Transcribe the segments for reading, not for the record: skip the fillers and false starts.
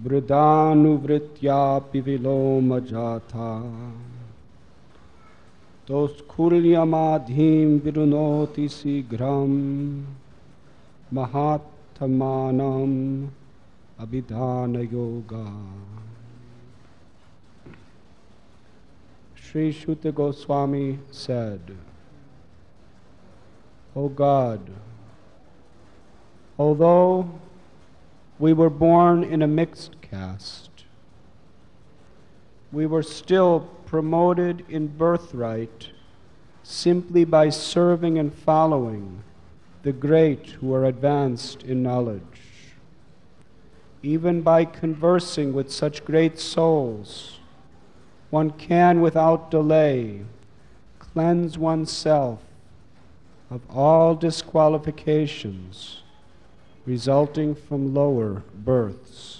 Vridhanuvrityapi viloma jatha Toskulyamaadhim virunoti sigram Mahatmanam Abhidhana Yoga. Sri Shuta Goswami said, O God, although we were born in a mixed caste, we were still promoted in birthright simply by serving and following the great who are advanced in knowledge. Even by conversing with such great souls, one can without delay cleanse oneself of all disqualifications resulting from lower births.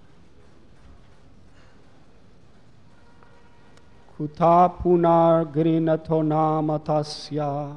Kuta punar grinato namatasya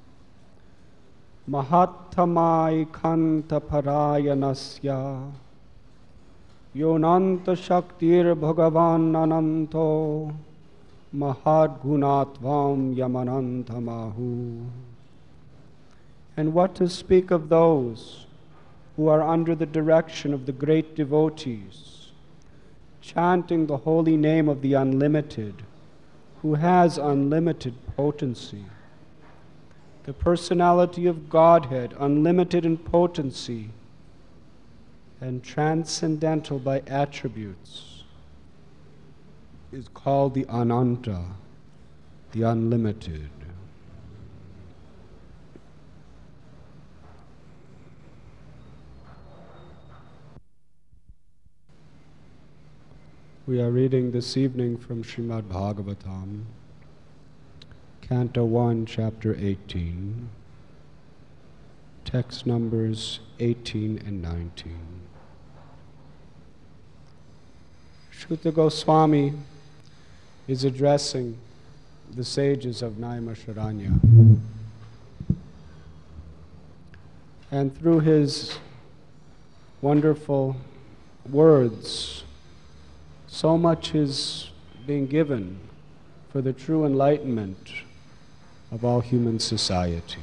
mahattamai kanta parayanasya yonanta shaktir bhagavan ananto mahadgunatvam yamanantamahu. And what to speak of those who are under the direction of the great devotees, chanting the holy name of the Unlimited, who has unlimited potency. The personality of Godhead, unlimited in potency and transcendental by attributes, is called the Ananta, the Unlimited. We are reading this evening from Srimad Bhagavatam, Canto 1, Chapter 18, text numbers 18 and 19. Shuta Goswami is addressing the sages of Naimisharanya. And through his wonderful words, so much is being given for the true enlightenment of all human society.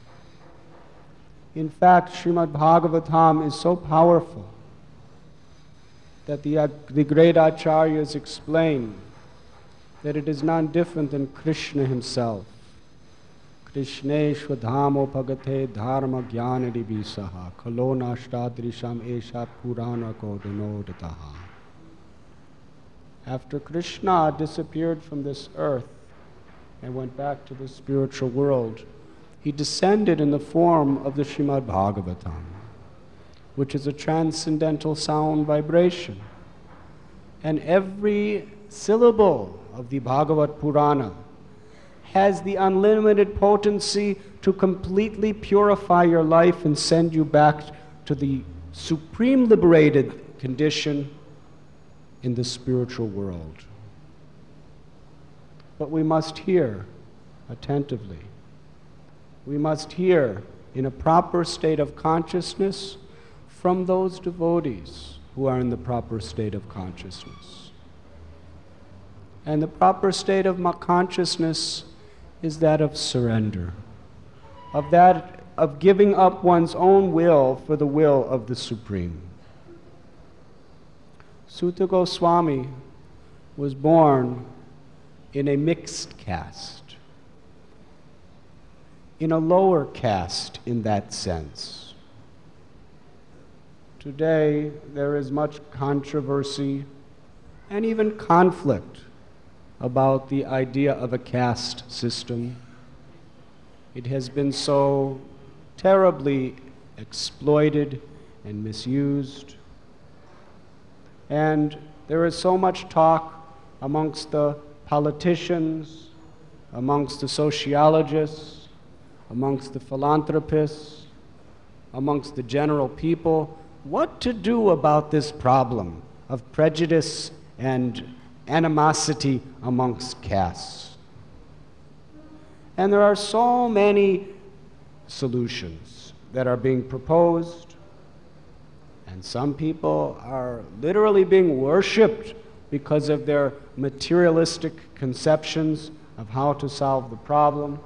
In fact, Srimad Bhagavatam is so powerful that the great acharyas explain that it is none different than Krishna himself. Krishneshva dhamo pagate dharma jnanadi visaha kalona ashtadrisham esha purana kodunodataha. After Krishna disappeared from this earth and went back to the spiritual world, he descended in the form of the Srimad Bhagavatam, which is a transcendental sound vibration. And every syllable of the Bhagavad Purana has the unlimited potency to completely purify your life and send you back to the supreme liberated condition in the spiritual world. But we must hear attentively. We must hear in a proper state of consciousness from those devotees who are in the proper state of consciousness. And the proper state of consciousness is that of surrender, of giving up one's own will for the will of the Supreme. Suta Goswami was born in a mixed caste, in a lower caste in that sense. Today, there is much controversy and even conflict about the idea of a caste system. It has been so terribly exploited and misused. And there is so much talk amongst the politicians, amongst the sociologists, amongst the philanthropists, amongst the general people, what to do about this problem of prejudice and animosity amongst castes. And there are so many solutions that are being proposed And some people are literally being worshipped because of their materialistic conceptions of how to solve the problem.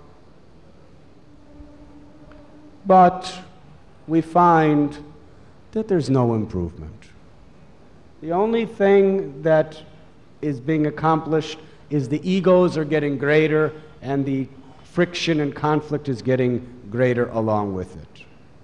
But we find that there's no improvement. The only thing that is being accomplished is the egos are getting greater and the friction and conflict is getting greater along with it.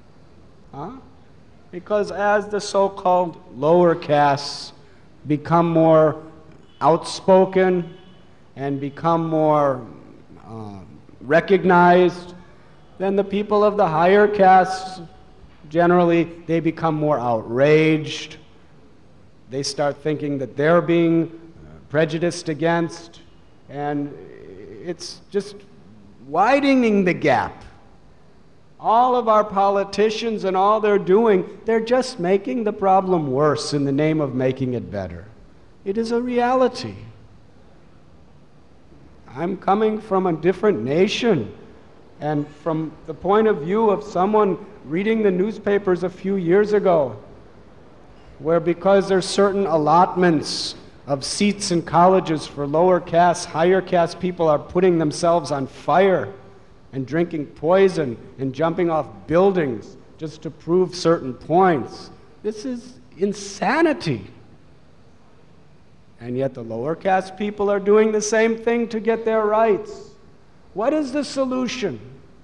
Because as the so-called lower castes become more outspoken and become more recognized, then the people of the higher castes, generally, they become more outraged. They start thinking that they're being prejudiced against, and it's just widening the gap. All of our politicians and all they're doing, they're just making the problem worse in the name of making it better. It is a reality. I'm coming from a different nation, and from the point of view of someone reading the newspapers a few years ago, where because there's certain allotments of seats in colleges for lower caste, higher caste people are putting themselves on fire and drinking poison and jumping off buildings just to prove certain points. This is insanity. And yet the lower caste people are doing the same thing to get their rights. What is the solution?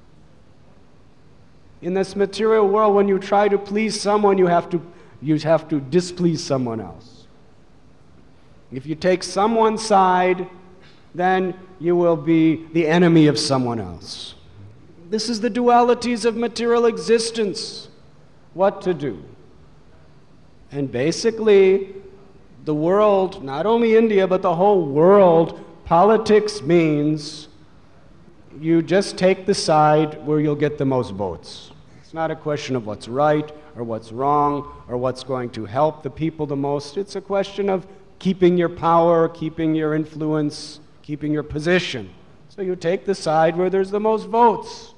In this material world, when you try to please someone, you have to displease someone else. If you take someone's side, then you will be the enemy of someone else. This is the dualities of material existence. What to do? And basically, the world, not only India, but the whole world, politics means you just take the side where you'll get the most votes. It's not a question of what's right or what's wrong or what's going to help the people the most. It's a question of keeping your power, keeping your influence, keeping your position. So you take the side where there's the most votes.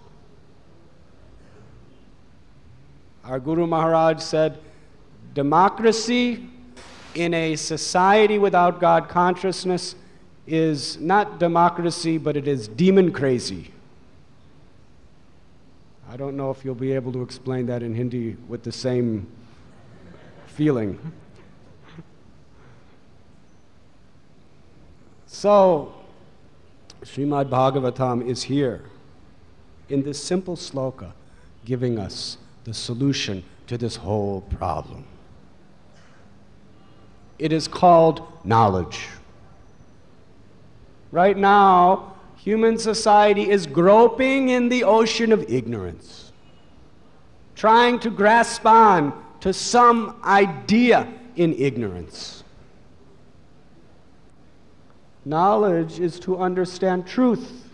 Our Guru Maharaj said, democracy in a society without God consciousness is not democracy, but it is demon crazy. I don't know if you'll be able to explain that in Hindi with the same feeling. So, Srimad Bhagavatam is here in this simple sloka giving us the solution to this whole problem. It is called knowledge. Right now, human society is groping in the ocean of ignorance, trying to grasp on to some idea in ignorance. Knowledge is to understand truth.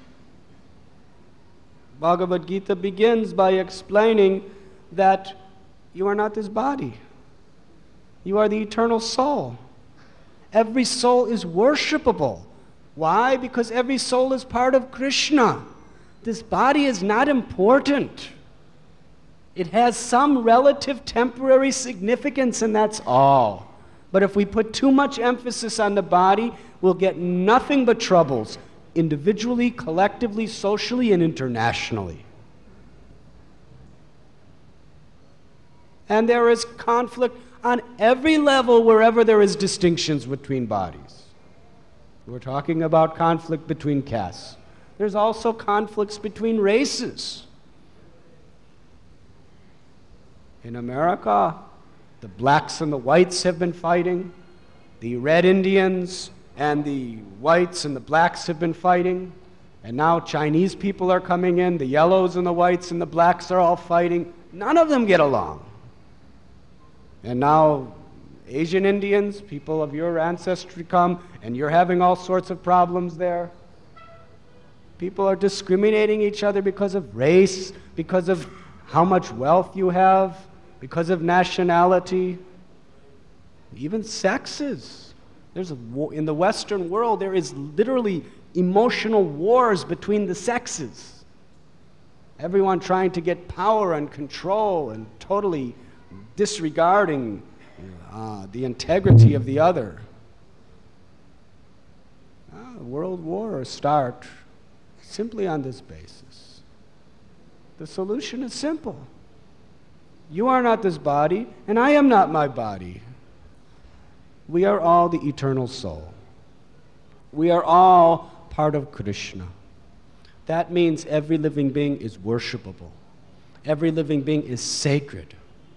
Bhagavad Gita begins by explaining that you are not this body. You are the eternal soul. Every soul is worshipable. Why? Because every soul is part of Krishna. This body is not important. It has some relative temporary significance, and that's all. But if we put too much emphasis on the body, we'll get nothing but troubles, individually, collectively, socially, and internationally. And there is conflict on every level wherever there is distinctions between bodies. We're talking about conflict between castes. There's also conflicts between races. In America, the blacks and the whites have been fighting. The red Indians and the whites and the blacks have been fighting. And now Chinese people are coming in. The yellows and the whites and the blacks are all fighting. None of them get along. And now Asian Indians, people of your ancestry come, and you're having all sorts of problems there. People are discriminating each other because of race, because of how much wealth you have, because of nationality, even sexes. There's a war. In the Western world, there is literally emotional wars between the sexes. Everyone trying to get power and control and totally disregarding the integrity of the other. World wars start simply on this basis. The solution is simple. You are not this body, and I am not my body. We are all the eternal soul. We are all part of Krishna. That means every living being is worshipable. Every living being is sacred.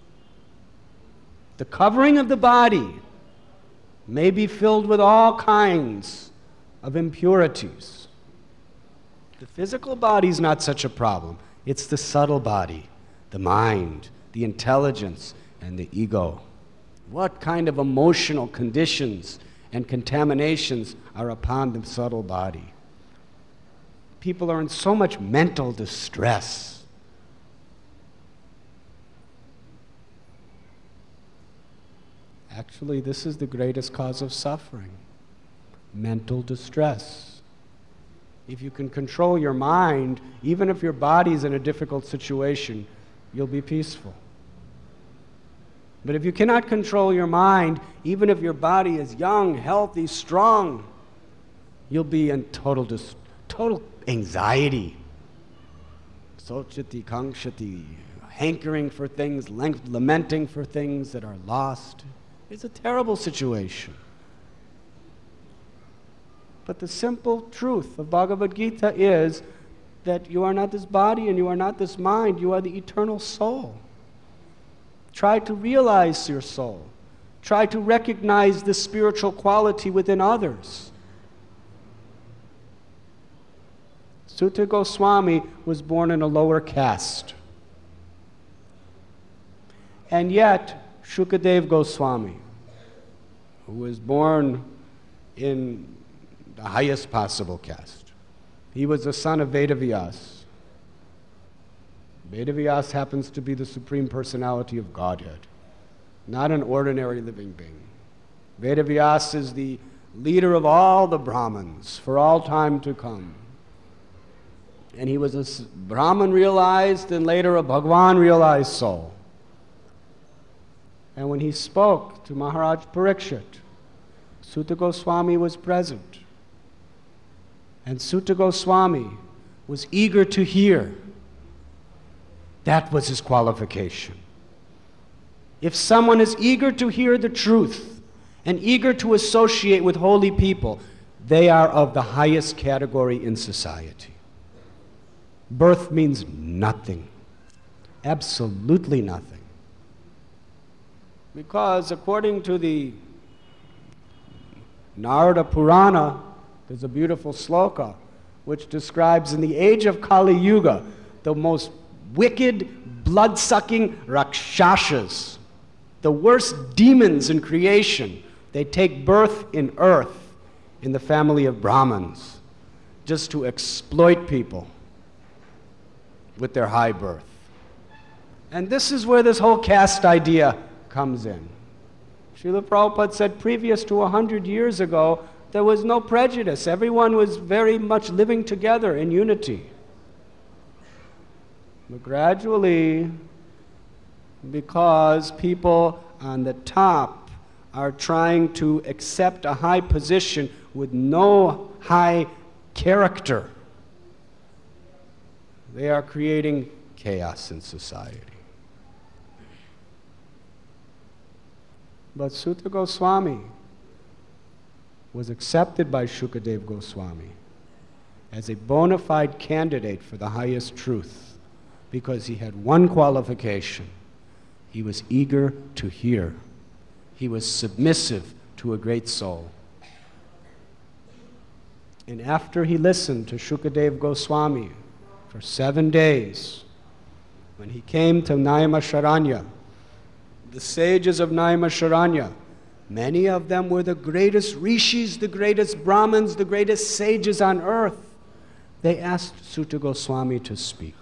The covering of the body may be filled with all kinds of impurities. The physical body is not such a problem. It's the subtle body, the mind, the intelligence, and the ego. What kind of emotional conditions and contaminations are upon the subtle body? People are in so much mental distress. Actually, this is the greatest cause of suffering, mental distress. If you can control your mind, even if your body is in a difficult situation, you'll be peaceful. But if you cannot control your mind, even if your body is young, healthy, strong, you'll be in total anxiety. Sochati, kangshati, hankering for things, lamenting for things that are lost. It's a terrible situation. But the simple truth of Bhagavad Gita is that you are not this body and you are not this mind, you are the eternal soul. Try to realize your soul. Try to recognize the spiritual quality within others. Suta Goswami was born in a lower caste. And yet, Shukadev Goswami, who was born in the highest possible caste, he was the son of Vedavyas. Vedavyas happens to be the Supreme Personality of Godhead, not an ordinary living being. Vedavyas is the leader of all the Brahmins for all time to come. And he was a Brahman realized and later a Bhagwan realized soul. And when he spoke to Maharaj Parikshit, Suta Goswami was present. And Suta Goswami was eager to hear. That was his qualification. If someone is eager to hear the truth and eager to associate with holy people, they are of the highest category in society. Birth means nothing, absolutely nothing. Because according to the Narada Purana, there's a beautiful sloka which describes in the age of Kali Yuga, the most wicked, blood-sucking Rakshasas, the worst demons in creation, they take birth in earth in the family of Brahmins just to exploit people with their high birth. And this is where this whole caste idea comes in. Srila Prabhupada said previous to 100 years ago, there was no prejudice. Everyone was very much living together in unity. But gradually, because people on the top are trying to accept a high position with no high character, they are creating chaos in society. But Suta Goswami was accepted by Shukadev Goswami as a bona fide candidate for the highest truth because he had one qualification. He was eager to hear. He was submissive to a great soul. And after he listened to Shukadev Goswami for 7 days, when he came to Naimisharanya, the sages of Naimisharanya, many of them were the greatest rishis, the greatest Brahmins, the greatest sages on earth. They asked Suta Goswami to speak.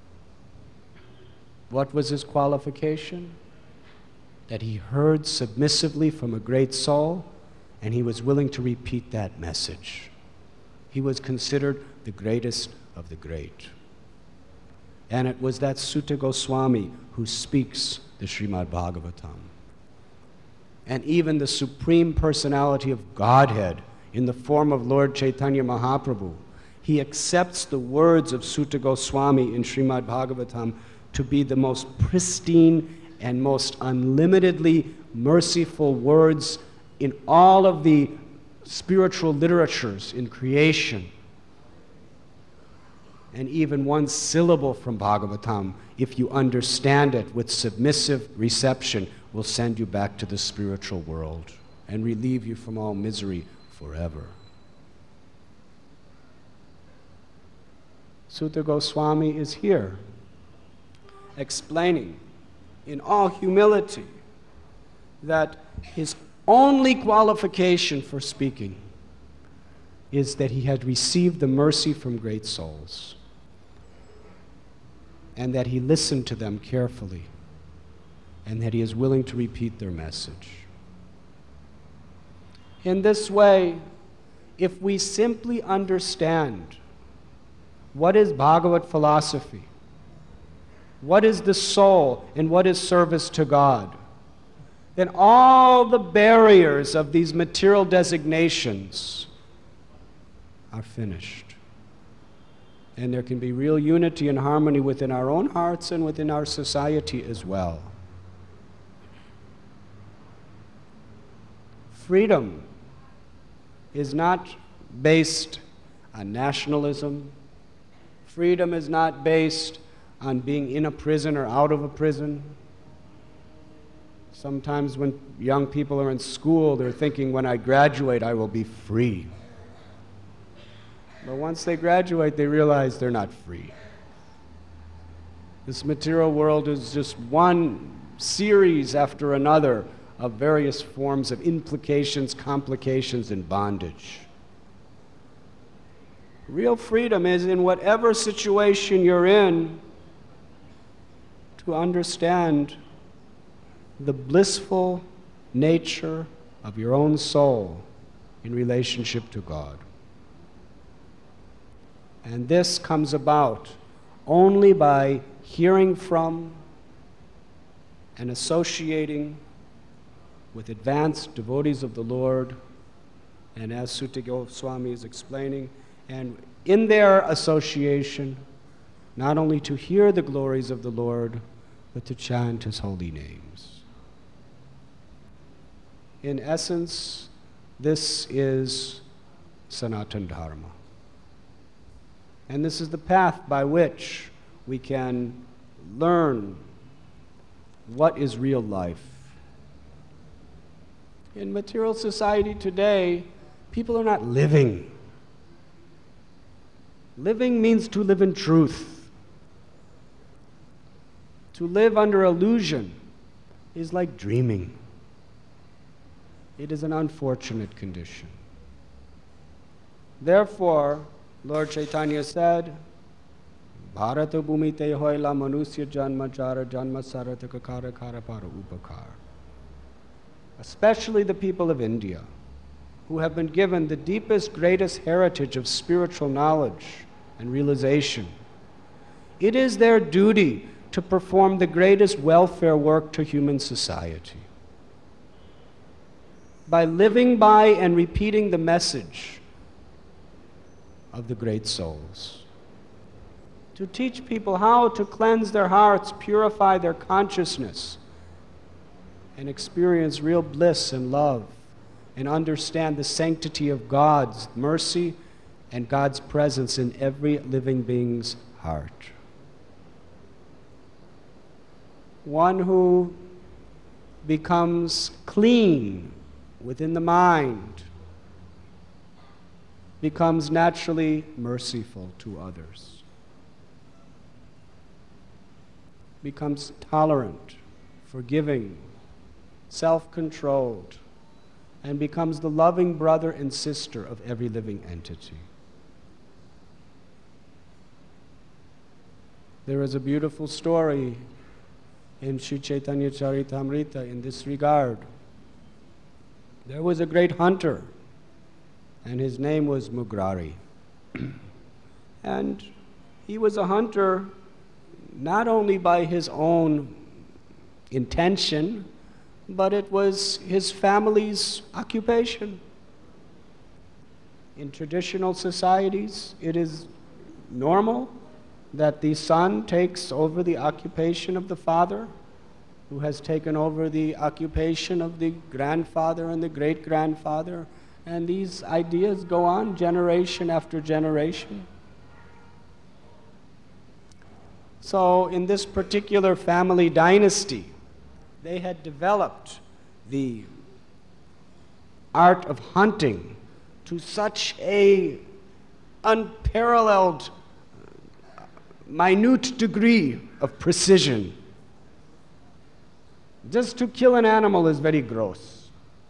What was his qualification? That he heard submissively from a great soul, and he was willing to repeat that message. He was considered the greatest of the great. And it was that Suta Goswami who speaks the Srimad Bhagavatam. And even the Supreme Personality of Godhead, in the form of Lord Chaitanya Mahaprabhu, he accepts the words of Sutta Goswami in Srimad Bhagavatam to be the most pristine and most unlimitedly merciful words in all of the spiritual literatures in creation. And even one syllable from Bhagavatam, if you understand it with submissive reception, will send you back to the spiritual world and relieve you from all misery forever. Sutta Goswami is here, explaining in all humility that his only qualification for speaking is that he had received the mercy from great souls, and that he listened to them carefully, and that he is willing to repeat their message. In this way, if we simply understand what is Bhagavad philosophy, what is the soul, and what is service to God, then all the barriers of these material designations are finished. And there can be real unity and harmony within our own hearts and within our society as well. Freedom is not based on nationalism. Freedom is not based on being in a prison or out of a prison. Sometimes when young people are in school, they're thinking, when I graduate, I will be free. But once they graduate, they realize they're not free. This material world is just one series after another of various forms of implications, complications, and bondage. Real freedom is in whatever situation you're in to understand the blissful nature of your own soul in relationship to God. And this comes about only by hearing from and associating with advanced devotees of the Lord, and as Sutta Goswami is explaining, and in their association, not only to hear the glories of the Lord, but to chant His holy names. In essence, this is Sanatana Dharma. And this is the path by which we can learn what is real life. In material society today, people are not living. Living means to live in truth. To live under illusion is like dreaming. It is an unfortunate condition. Therefore, Lord Chaitanya said, Bharata bhumite hoila manusya janma chara janma sarataka kara kara para upakar. Especially the people of India, who have been given the deepest, greatest heritage of spiritual knowledge and realization. It is their duty to perform the greatest welfare work to human society. By living by and repeating the message of the great souls. To teach people how to cleanse their hearts, purify their consciousness, and experience real bliss and love, and understand the sanctity of God's mercy and God's presence in every living being's heart. One who becomes clean within the mind becomes naturally merciful to others, becomes tolerant, forgiving, self-controlled, and becomes the loving brother and sister of every living entity. There is a beautiful story in Sri Chaitanya Charitamrita in this regard. There was a great hunter, and his name was Mugrari. And he was a hunter not only by his own intention, but it was his family's occupation. In traditional societies, it is normal that the son takes over the occupation of the father, who has taken over the occupation of the grandfather and the great-grandfather, and these ideas go on generation after generation. So in this particular family dynasty, they had developed the art of hunting to such a unparalleled, minute degree of precision. Just to kill an animal is very gross.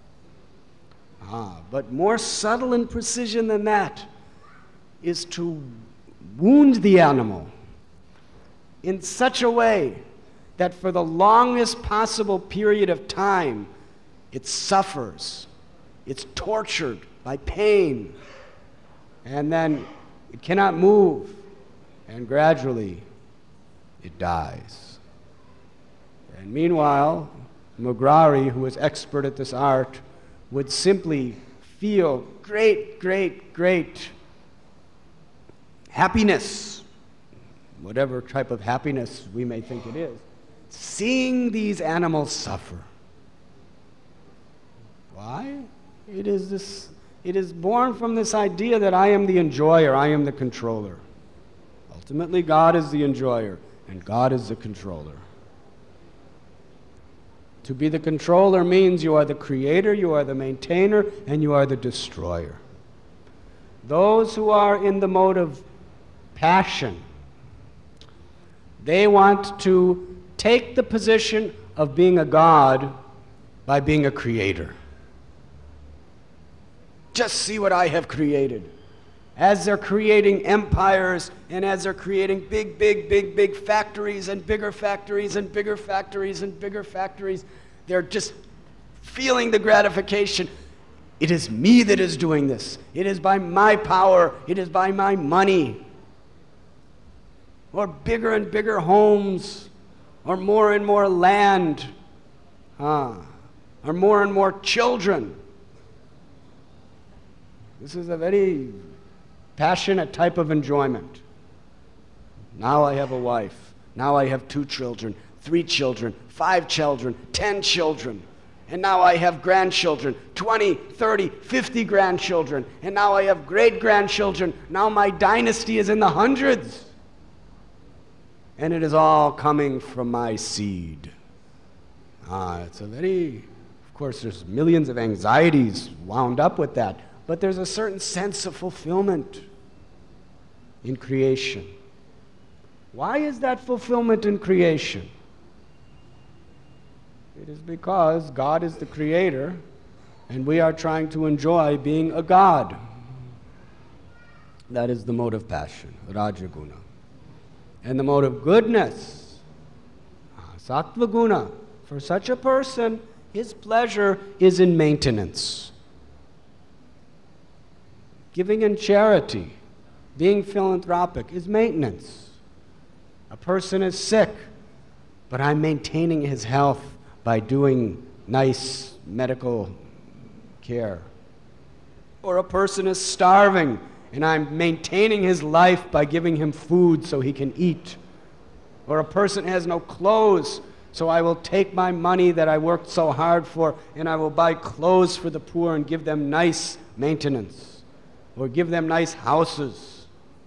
But more subtle and precision than that is to wound the animal in such a way that for the longest possible period of time, it suffers, it's tortured by pain, and then it cannot move, and gradually it dies. And meanwhile, Mugrari, who was expert at this art, would simply feel great, great, great happiness, whatever type of happiness we may think it is, seeing these animals suffer. Why? It is born from this idea that I am the enjoyer, I am the controller. Ultimately, God is the enjoyer, and God is the controller. To be the controller means you are the creator, you are the maintainer, and you are the destroyer. Those who are in the mode of passion, they want to take the position of being a god by being a creator. Just see what I have created. As they're creating empires, and as they're creating big, big, big, big factories, and bigger factories, and bigger factories, and bigger factories, they're just feeling the gratification. It is me that is doing this. It is by my power. It is by my money. Or bigger and bigger homes, or more and more land, or more and more children. This is a very passionate type of enjoyment. Now I have a wife. Now I have 2 children, 3 children, 5 children, 10 children. And now I have grandchildren, 20, 30, 50 grandchildren. And now I have great-grandchildren. Now my dynasty is in the hundreds. And it is all coming from my seed. It's a very, of course, there's millions of anxieties wound up with that. But there's a certain sense of fulfillment in creation. Why is that fulfillment in creation? It is because God is the creator, and we are trying to enjoy being a god. That is the mode of passion, Rajaguna. And the mode of goodness, Sattva Guna. For such a person, his pleasure is in maintenance. Giving in charity, being philanthropic is maintenance. A person is sick, but I'm maintaining his health by doing nice medical care. Or a person is starving, and I'm maintaining his life by giving him food so he can eat. Or a person has no clothes, so I will take my money that I worked so hard for, and I will buy clothes for the poor and give them nice maintenance, or give them nice houses.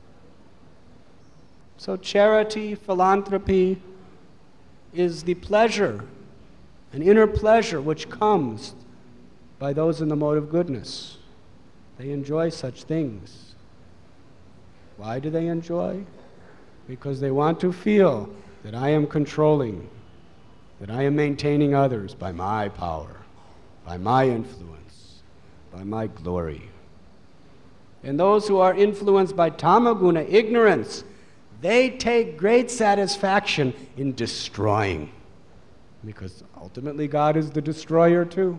So charity, philanthropy, is the pleasure, an inner pleasure which comes by those in the mode of goodness. They enjoy such things. Why do they enjoy? Because they want to feel that I am controlling, that I am maintaining others by my power, by my influence, by my glory. And those who are influenced by tamaguna, ignorance, they take great satisfaction in destroying, because ultimately God is the destroyer too.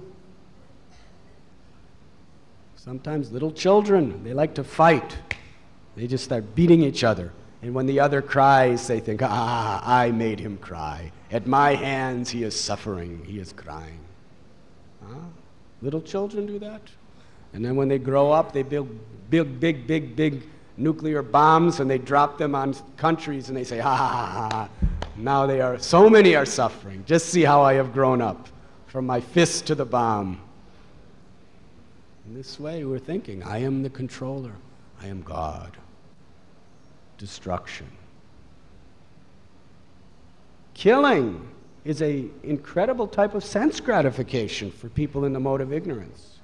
Sometimes little children, they like to fight. They just start beating each other, And when the other cries, they think, I made him cry. At my hands, he is suffering, he is crying. Huh? Little children do that. And then when they grow up, they build big nuclear bombs, and they drop them on countries, and they say, now so many are suffering. Just see how I have grown up, from my fist to the bomb. In this way, we're thinking, I am the controller. I am God. Destruction. Killing is an incredible type of sense gratification for people in the mode of ignorance.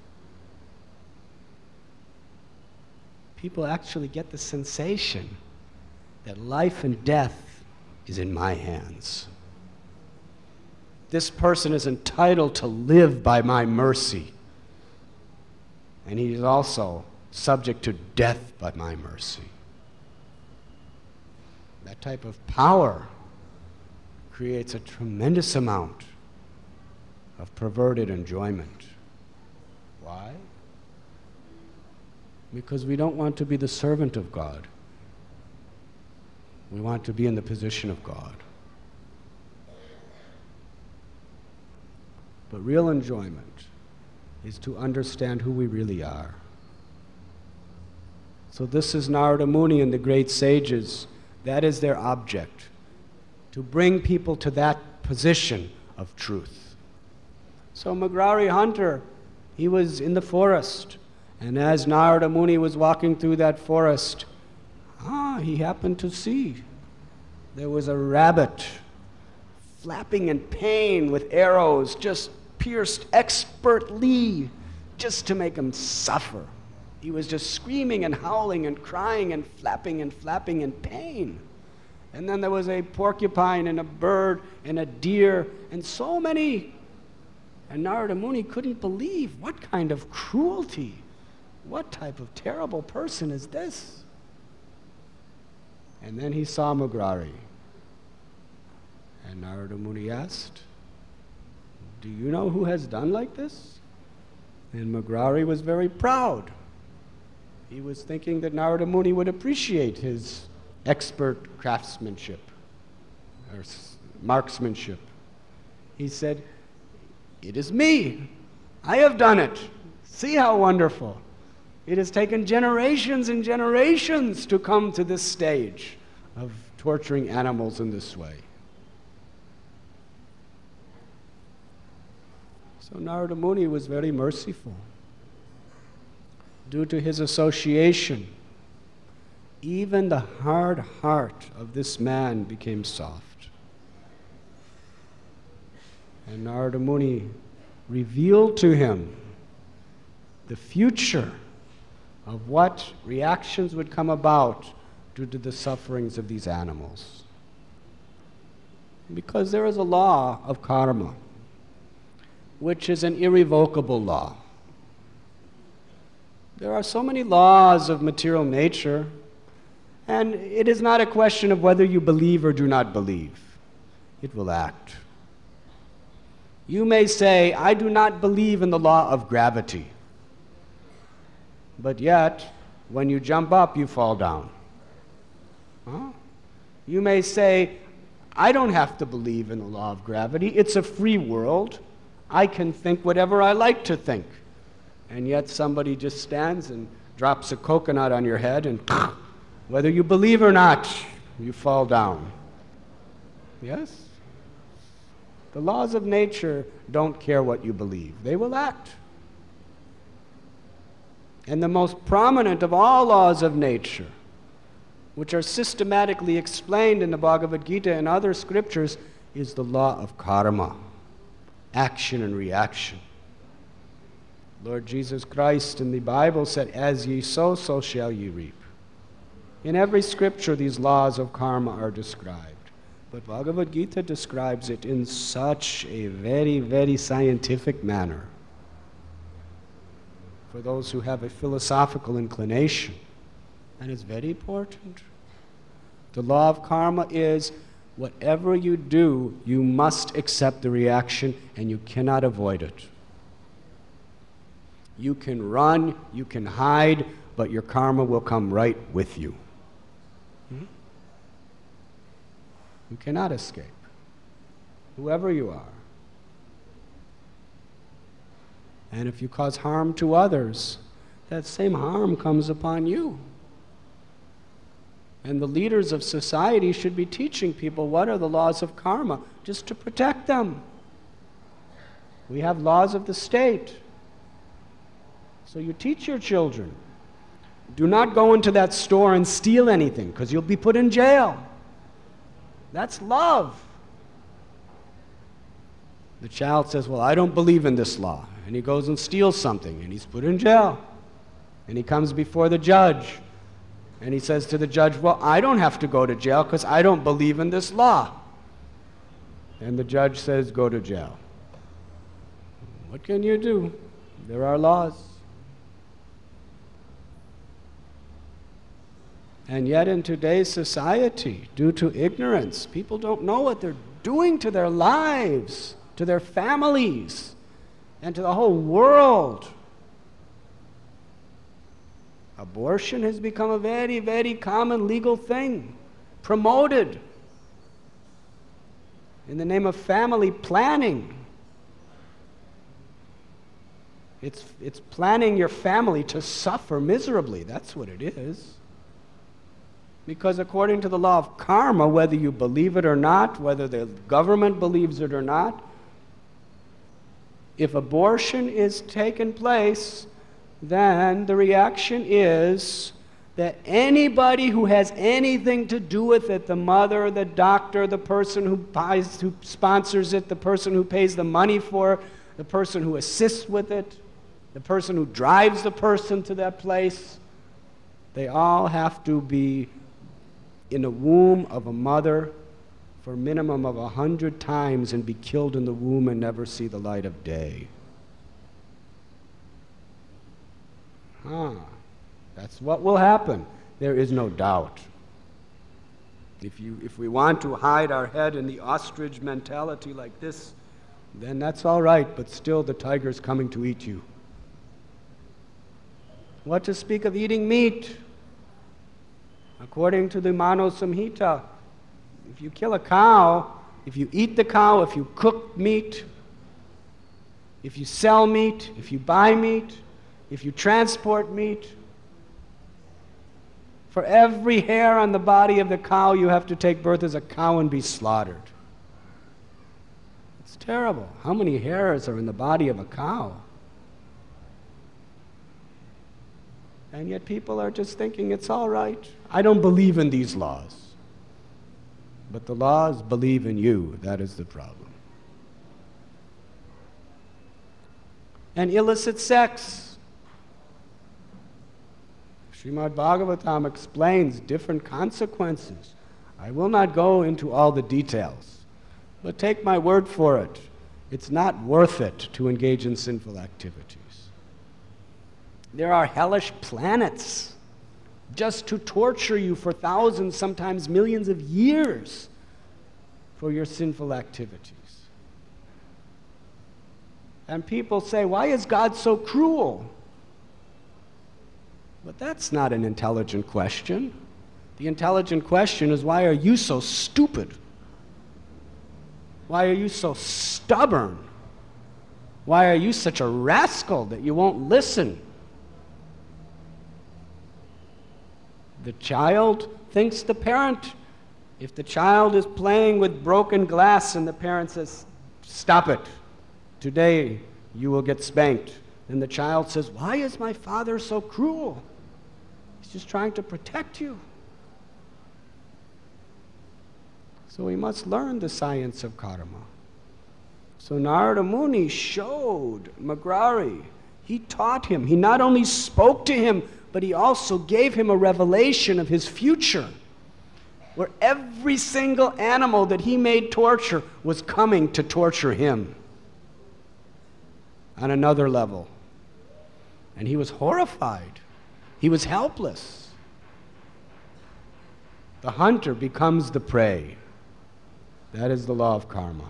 People actually get the sensation that life and death is in my hands. This person is entitled to live by my mercy. And he is also subject to death by my mercy. That type of power creates a tremendous amount of perverted enjoyment. Why? Because we don't want to be the servant of God. We want to be in the position of God. But real enjoyment is to understand who we really are. So this is Narada Muni and the great sages. That is their object, to bring people to that position of truth. So Magrari Hunter, he was in the forest, and as Narada Muni was walking through that forest, he happened to see there was a rabbit flapping in pain with arrows just pierced expertly just to make him suffer. He was just screaming and howling and crying and flapping in pain. And then there was a porcupine and a bird and a deer and so many. And Narada Muni couldn't believe, what kind of cruelty, what type of terrible person is this? And then he saw Magrari. And Narada Muni asked, do you know who has done like this? And Magrari was very proud. He was thinking that Narada Muni would appreciate his expert craftsmanship or marksmanship. He said, it is me. I have done it. See how wonderful. It has taken generations and generations to come to this stage of torturing animals in this way. So Narada Muni was very merciful. Due to his association, even the hard heart of this man became soft. And Narada Muni revealed to him the future of what reactions would come about due to the sufferings of these animals. Because there is a law of karma, which is an irrevocable law. There are so many laws of material nature, and it is not a question of whether you believe or do not believe. It will act. You may say, I do not believe in the law of gravity. But yet, when you jump up, you fall down. You may say, I don't have to believe in the law of gravity. It's a free world. I can think whatever I like to think. And yet somebody just stands and drops a coconut on your head, and whether you believe or not, you fall down. Yes? The laws of nature don't care what you believe. They will act. And the most prominent of all laws of nature, which are systematically explained in the Bhagavad Gita and other scriptures, is the law of karma, action and reaction. Lord Jesus Christ in the Bible said, as ye sow, so shall ye reap. In every scripture, these laws of karma are described. But Bhagavad Gita describes it in such a very, very scientific manner. For those who have a philosophical inclination, and it's very important. The law of karma is whatever you do, you must accept the reaction, and you cannot avoid it. You can run, you can hide, but your karma will come right with you. You cannot escape, whoever you are. And if you cause harm to others, that same harm comes upon you. And the leaders of society should be teaching people what are the laws of karma, just to protect them. We have laws of the state. So you teach your children. Do not go into that store and steal anything, because you'll be put in jail. That's love. The child says, well, I don't believe in this law. And he goes and steals something, and he's put in jail. And he comes before the judge. And he says to the judge, well, I don't have to go to jail because I don't believe in this law. And the judge says, go to jail. What can you do? There are laws. And yet in today's society, due to ignorance, people don't know what they're doing to their lives, to their families, and to the whole world. Abortion has become a very, very common legal thing, promoted in the name of family planning. It's planning your family to suffer miserably. That's what it is. Because according to the law of karma, whether you believe it or not, whether the government believes it or not, if abortion is taken place, then the reaction is that anybody who has anything to do with it, the mother, the doctor, the person who sponsors it, the person who pays the money for it, the person who assists with it, the person who drives the person to that place, they all have to be in the womb of a mother for a minimum of 100 times and be killed in the womb and never see the light of day. That's what will happen. There is no doubt. If we want to hide our head in the ostrich mentality like this, then that's all right, but still the tiger's coming to eat you. What to speak of eating meat? According to the Mano Samhita, if you kill a cow, if you eat the cow, if you cook meat, if you sell meat, if you buy meat, if you transport meat, for every hair on the body of the cow, you have to take birth as a cow and be slaughtered. It's terrible. How many hairs are in the body of a cow? And yet people are just thinking it's all right. I don't believe in these laws. But the laws believe in you. That is the problem. And illicit sex. Srimad Bhagavatam explains different consequences. I will not go into all the details, but take my word for it. It's not worth it to engage in sinful activities. There are hellish planets just to torture you for thousands, sometimes millions of years for your sinful activities. And people say, why is God so cruel? But that's not an intelligent question. The intelligent question is, why are you so stupid? Why are you so stubborn? Why are you such a rascal that you won't listen? The child thinks the parent, if the child is playing with broken glass and the parent says, stop it, today you will get spanked. And the child says, why is my father so cruel? He's just trying to protect you. So we must learn the science of karma. So Narada Muni showed Magrari. He taught him. He not only spoke to him, but he also gave him a revelation of his future, where every single animal that he made torture was coming to torture him on another level. And he was horrified. He was helpless. The hunter becomes the prey. That is the law of karma.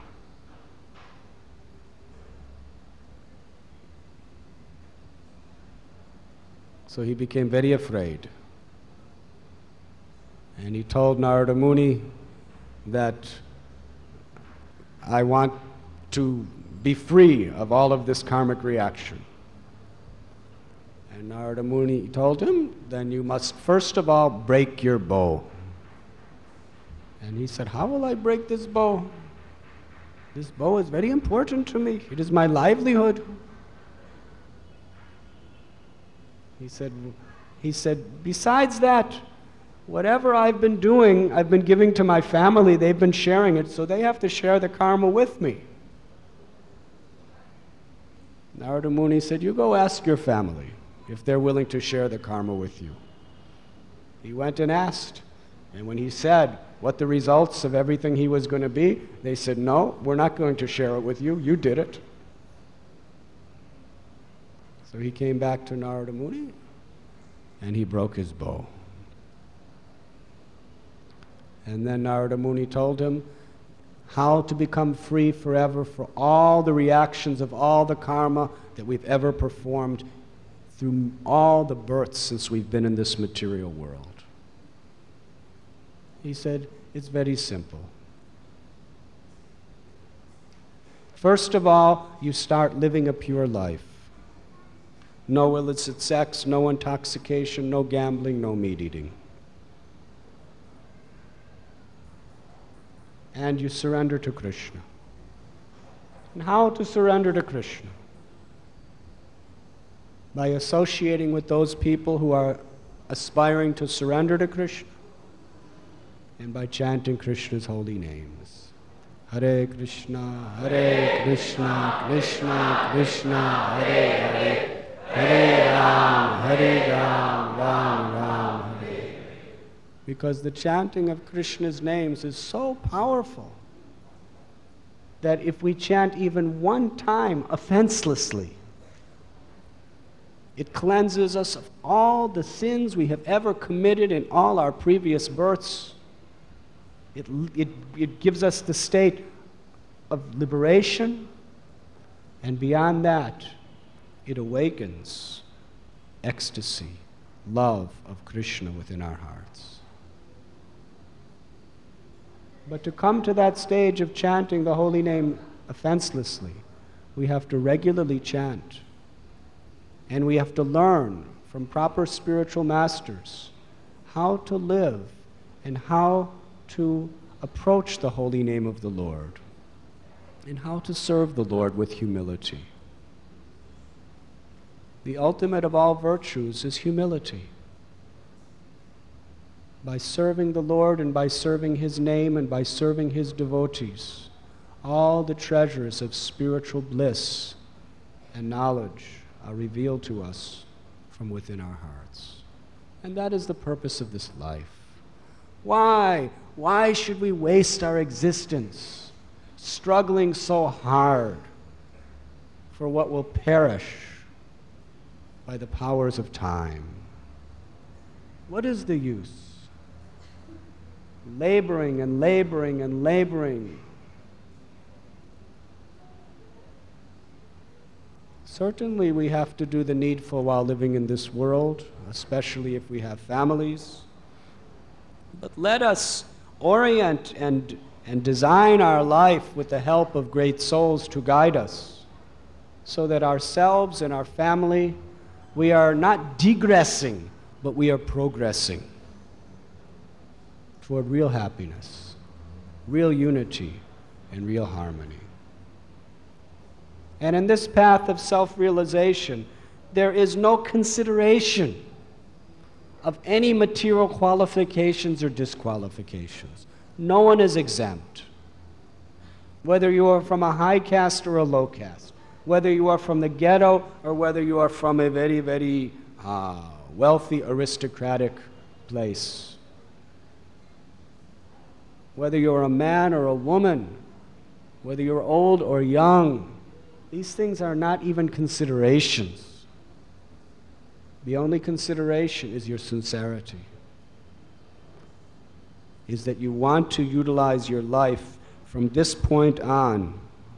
So he became very afraid. And he told Narada Muni, that I want to be free of all of this karmic reaction. And Narada Muni told him, then you must first of all break your bow. And he said, how will I break this bow? This bow is very important to me. It is my livelihood. He said, besides that, whatever I've been doing, I've been giving to my family. They've been sharing it, so they have to share the karma with me. Narada Muni said, you go ask your family if they're willing to share the karma with you. He went and asked, and when he said what the results of everything he was going to be, they said, no, we're not going to share it with you. You did it. So he came back to Narada Muni, and he broke his bow. And then Narada Muni told him how to become free forever for all the reactions of all the karma that we've ever performed through all the births since we've been in this material world. He said, it's very simple. First of all, you start living a pure life. No illicit sex, no intoxication, no gambling, no meat eating. And you surrender to Krishna. And how to surrender to Krishna? By associating with those people who are aspiring to surrender to Krishna, and by chanting Krishna's holy names. Hare Krishna, Krishna Krishna, Hare Hare, Hare Ram, Ram Ram, Hare. Because the chanting of Krishna's names is so powerful that if we chant even one time offenselessly, it cleanses us of all the sins we have ever committed in all our previous births. It gives us the state of liberation, and beyond that, it awakens ecstasy, love of Krishna within our hearts. But to come to that stage of chanting the holy name offenselessly, we have to regularly chant. And we have to learn from proper spiritual masters how to live and how to approach the holy name of the Lord and how to serve the Lord with humility. The ultimate of all virtues is humility. By serving the Lord and by serving His name and by serving His devotees, all the treasures of spiritual bliss and knowledge are revealed to us from within our hearts. And that is the purpose of this life. Why? Why should we waste our existence struggling so hard for what will perish by the powers of time? What is the use? Laboring and laboring and laboring. Certainly we have to do the needful while living in this world, especially if we have families. But let us orient and design our life with the help of great souls to guide us, so that ourselves and our family, we are not digressing, but we are progressing toward real happiness, real unity, and real harmony. And in this path of self-realization, there is no consideration of any material qualifications or disqualifications. No one is exempt. Whether you are from a high caste or a low caste, whether you are from the ghetto or whether you are from a very, very wealthy aristocratic place. Whether you're a man or a woman, whether you're old or young, these things are not even considerations. The only consideration is your sincerity. Is that you want to utilize your life from this point on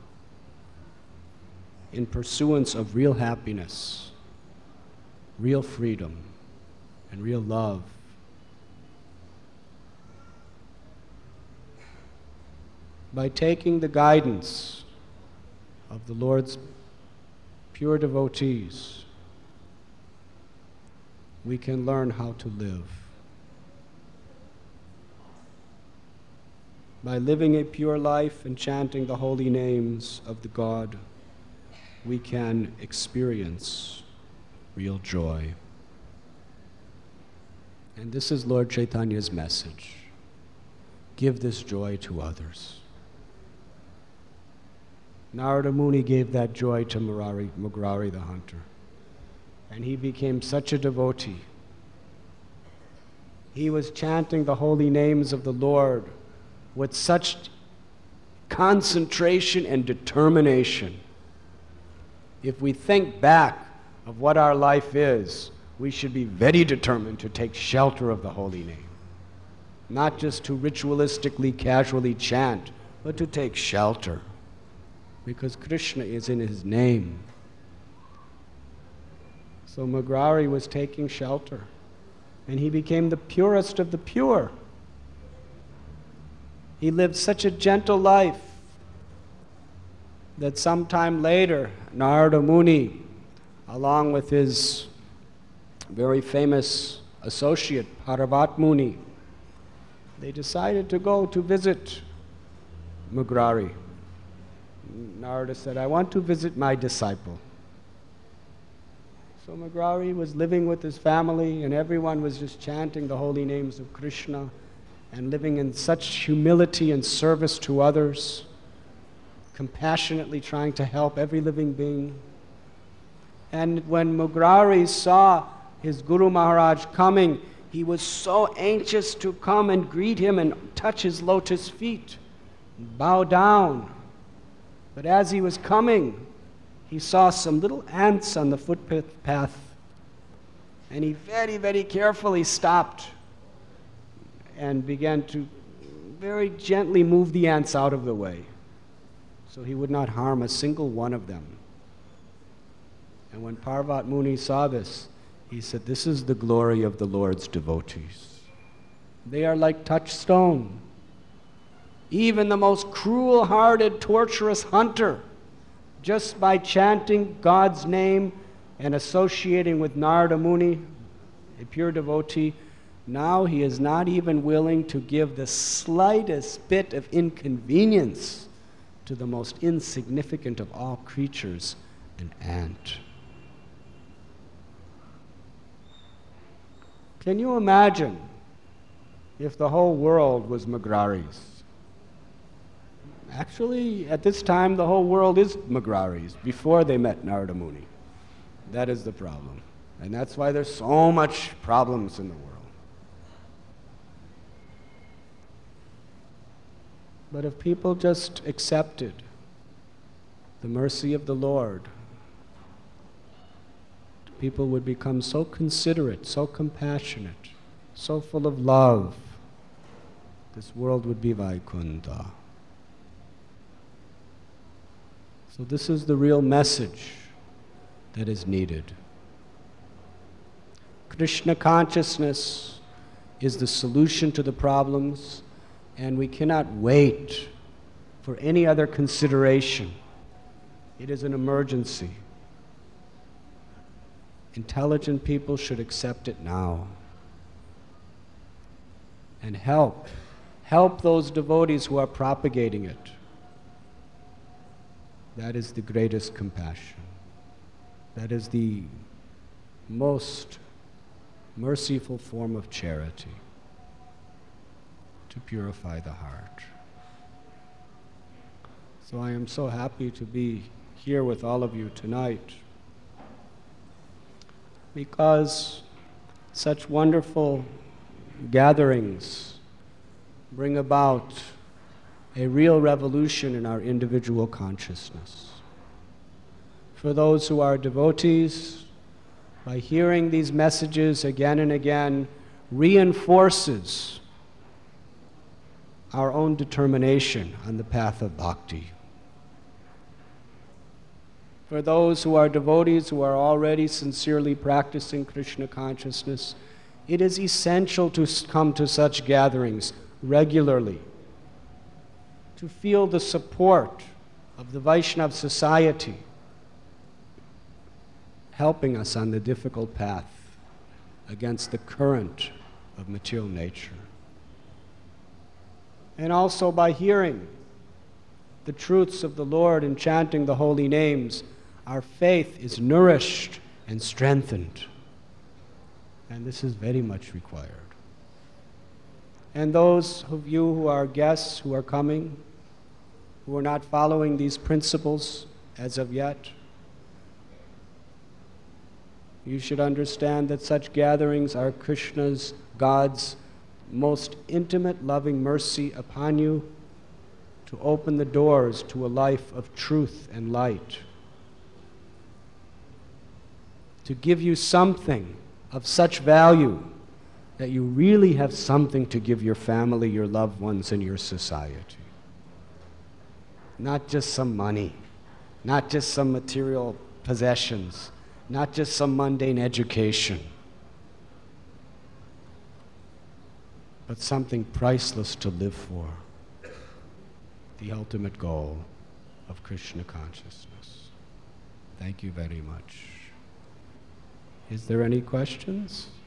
in pursuance of real happiness, real freedom, and real love. by taking the guidance of the Lord's pure devotees, we can learn how to live. By living a pure life and chanting the holy names of the God, we can experience real joy. And this is Lord Chaitanya's message. Give this joy to others. Narada Muni gave that joy to Mugrari the hunter, and he became such a devotee. He was chanting the holy names of the Lord with such concentration and determination. If we think back of what our life is, we should be very determined to take shelter of the holy name. Not just to ritualistically, casually chant, but to take shelter. Because Krishna is in his name. So Mugrari was taking shelter, and he became the purest of the pure. He lived such a gentle life that sometime later, Narada Muni, along with his very famous associate, Parvat Muni, they decided to go to visit Mugrari. Narada said, I want to visit my disciple. So Mugrari was living with his family, and everyone was just chanting the holy names of Krishna and living in such humility and service to others, compassionately trying to help every living being. And when Mugrari saw his Guru Maharaj coming, he was so anxious to come and greet him and touch his lotus feet, bow down. But as he was coming, he saw some little ants on the footpath, and he very, very carefully stopped and began to very gently move the ants out of the way so he would not harm a single one of them. And when Parvat Muni saw this, he said, this is the glory of the Lord's devotees. They are like touchstone. Even the most cruel-hearted, torturous hunter, just by chanting God's name and associating with Narada Muni, a pure devotee, now he is not even willing to give the slightest bit of inconvenience to the most insignificant of all creatures, an ant. Can you imagine if the whole world was Mugrari's? Actually, at this time, the whole world is Mugrari's, before they met Narada Muni. That is the problem. And that's why there's so much problems in the world. But if people just accepted the mercy of the Lord, people would become so considerate, so compassionate, so full of love. This world would be Vaikuntha. So this is the real message that is needed. Krishna consciousness is the solution to the problems, and we cannot wait for any other consideration. It is an emergency. Intelligent people should accept it now and help those devotees who are propagating it. That is the greatest compassion. That is the most merciful form of charity, to purify the heart. So I am so happy to be here with all of you tonight, because such wonderful gatherings bring about a real revolution in our individual consciousness. For those who are devotees, by hearing these messages again and again, reinforces our own determination on the path of bhakti. For those who are devotees, who are already sincerely practicing Krishna consciousness, it is essential to come to such gatherings regularly, to feel the support of the Vaishnav society helping us on the difficult path against the current of material nature. And also by hearing the truths of the Lord and chanting the holy names, our faith is nourished and strengthened. And this is very much required. And those of you who are guests who are coming, who are not following these principles as of yet, you should understand that such gatherings are Krishna's, God's most intimate loving mercy upon you to open the doors to a life of truth and light, to give you something of such value that you really have something to give your family, your loved ones, and your society. Not just some money, not just some material possessions, not just some mundane education, but something priceless to live for, the ultimate goal of Krishna consciousness. Thank you very much. Is there any questions?